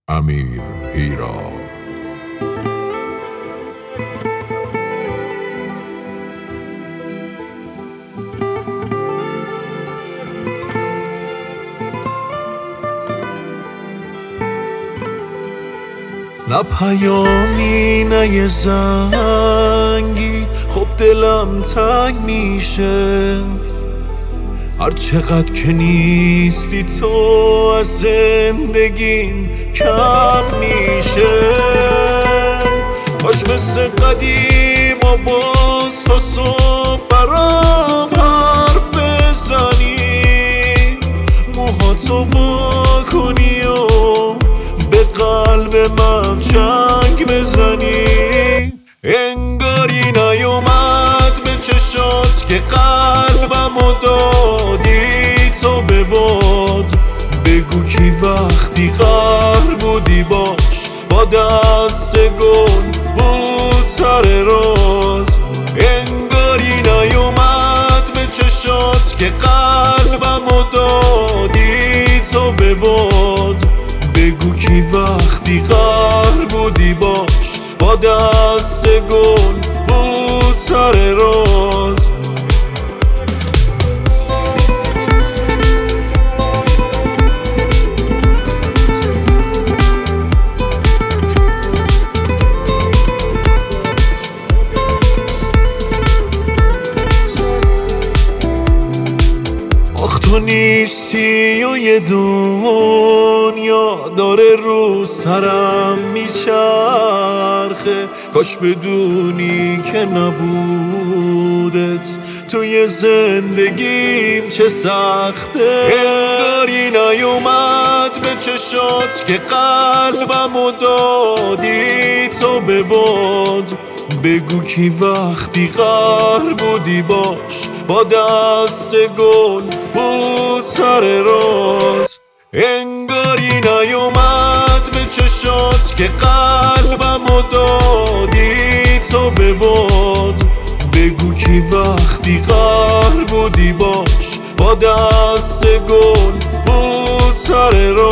امیر هیرا. نه پیامی نه یه زنگی، خب دلم تنگ میشه. هر چقدر که نیستی تو از زندگیم کم میشه. کاش مثل قدیم و باز تا صبح برام حرف بزنی، موهاتو با کنی و به قلب من چنگ بزنی. انگاری نیومد به چشات که قلبمو دادی تو به باد. بگو کی وقتی قهر بودی باش با دست گل بود سر راز. انگاری نیومد به چشات که قلبمو دادی تو به باد. بگو کی وقتی قهر بودی باش با دست گل بود سر راز. تو نیستی و یه دنیا داره رو سرم میچرخه. کاش بدونی که نبودت توی زندگیم چه سخته. انگاری نیومد به چشات که قلبمو دادی تو به باد. بگو کی وقتی قهر بودی باش با دست گل بود سر راز. انگاری نیومد به چشات که قلبمو دادی تو به باد. بگو کی وقتی قهر بودی باش با دست گل بود سر راز.